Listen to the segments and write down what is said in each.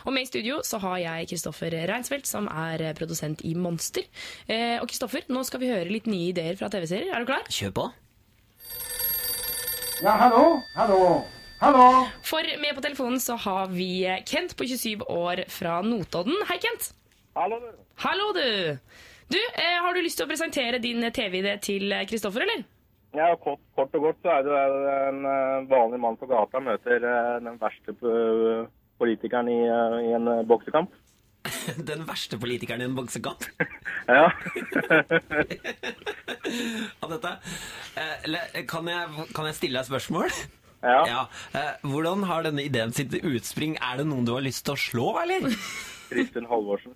Og med i studio så har jeg Kristoffer Reinsfeldt, som produsent i Monster. Og Kristoffer, nå skal vi høre litt nye ideer fra TV-serier. Er du klar? Kjør på. Ja, hallo. For med på telefonen så har vi Kent på 27 år fra Notodden. Hei, Kent. Hallo, du. Du, har du lyst til å presentere din TV-idé til Kristoffer, eller? Ja, kort og godt så det en vanlig mann på gata møter den verste politikeren i en boksekamp. Den verste politikeren i en boksekamp? Ja. Av dette. Kan jeg stille deg spørsmål? Ja. Hvordan har denne ideen sitt utspring? Er det noen du har lyst til å slå, eller? Kristin Halvorsen.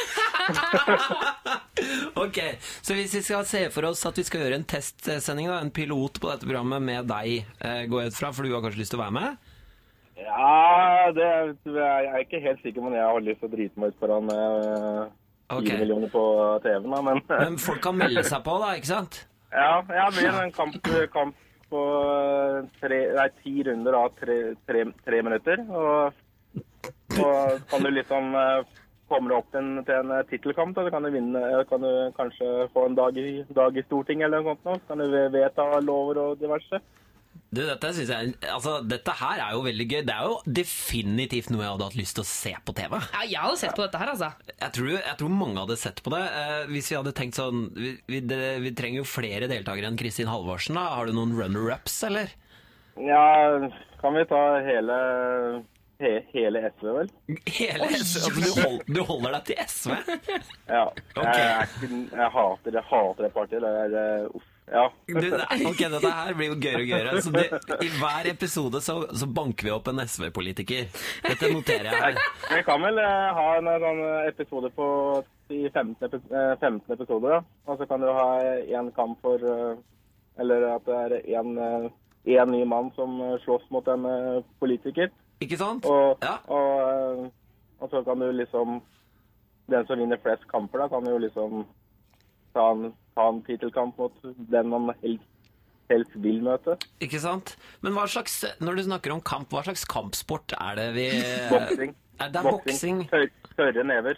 Ok, så hvis vi skal se for oss at vi skal gjøre en testsending, da, en pilot på dette programmet med deg, går jeg ut fra, for du har kanskje lyst til å være med? Ja, jeg er ikke helt sikker, men jeg har lyst til å drite meg ut foran 4 millioner på TV-en, da, Men folk kan melde seg på, da, ikke sant? Ja, det blir en kamp på 10 runder av 3 minutter, og kan du liksom komme opp til en titelkamp, da kan du kanskje få en dag i Stortinget eller noe sånt, kan du vedta lover og diverse. Du, dette her er jo veldig gøy. Det er jo definitivt noe jeg hadde hatt lyst til å se på TV. Ja, jeg hadde sett på dette her, altså. Jeg tror mange hadde sett på det. Hvis vi hadde tenkt sånn, vi trenger jo flere deltakere enn Kristin Halvorsen, da. Har du noen runner-ups, eller? Ja, kan vi ta hele SV, vel? Hele SV? Altså, du holder deg til SV? Ja. Okay. Jeg hater det partiet. Det uff. Ja. Ok, dette her blir jo gøyere og gøyere. Så i hver episode så banker vi opp en SV-politiker. Dette noterer jeg. Vi kan vel ha en sånn episode på 15 episoder, da. Og så kan du ha en kamp for, eller at det en ny mann som slåss mot en politiker. Ikke sant? Og så kan du liksom, den som vinner flest kamper da, kan jo liksom ta en titelkamp mot den man helst vil møte. Ikke sant? Men når du snakker om kamp, hva slags kampsport er det vi... Boksing. Det er boksing. Tørre never.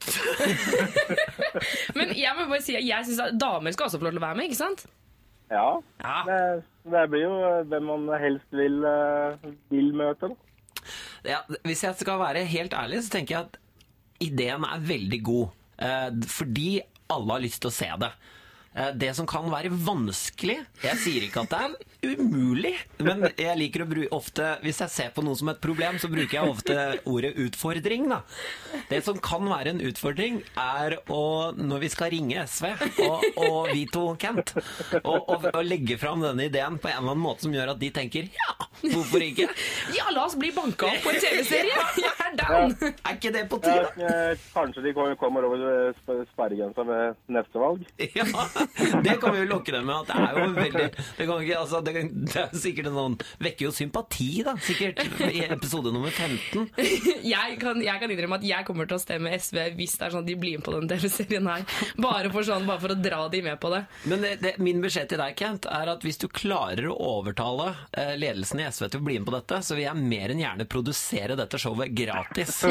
Men jeg må bare si at jeg synes at damer skal også få lov til å være med, ikke sant? Ja. Det blir jo hvem man helst vil møte, da. Ja, hvis jeg skal være helt ærlig, så tenker jeg at ideen er veldig god. Fordi alle har lyst til å se det. Det som kan være vanskelig, jeg sier ikke at det er umulig, men jeg liker å ofte, hvis jeg ser på noe som et problem, så bruker jeg ofte ordet utfordring, da. Det som kan være en utfordring er når vi skal ringe SV, og vi to, Kent, og legge fram denne ideen på en eller annen måte som gjør at de tenker, ja, hvorfor ikke? Ja, la oss bli banket opp på en TV-serie. Jeg er down. Er ikke det på tide? Kanskje de kommer over sperregrensa ved neste valg? Ja, det kan vi jo lokke dem med, at det er jo veldig, det er sikkert noen, vekker jo sympati da, sikkert i episode nummer 15. Jeg kan innrømme at jeg kommer til å stemme SV hvis det er sånn at de blir med på den TV-serien her, bare for å dra de med på det. Men min beskjed til deg, Kent, er at hvis du klarer å overtale ledelsen i SV til å bli med på dette, så vil jeg mer enn gjerne produsere dette showet gratis.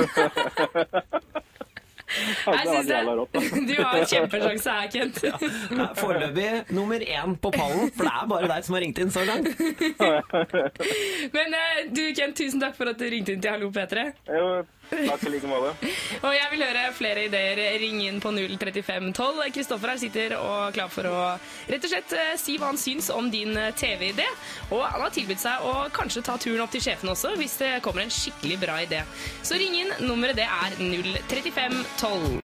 Jeg synes du har en kjempesjanse her, Kent. Ja, foreløpig nummer 1 på pallen, for det er bare deg som har ringt inn så langt. Men du, Kent, tusen takk for at du ringte inn til Hallo P3. Jo, takk i like måte. Og jeg vil høre flere ideer. Ring inn på 03512. Kristoffer her sitter og klar for å rett og slett si hva han syns om din TV-idé. Og han har tilbudt seg å kanskje ta turen opp til sjefen også, hvis det kommer en skikkelig bra idé. Så ring inn. Nummeret det er 03512.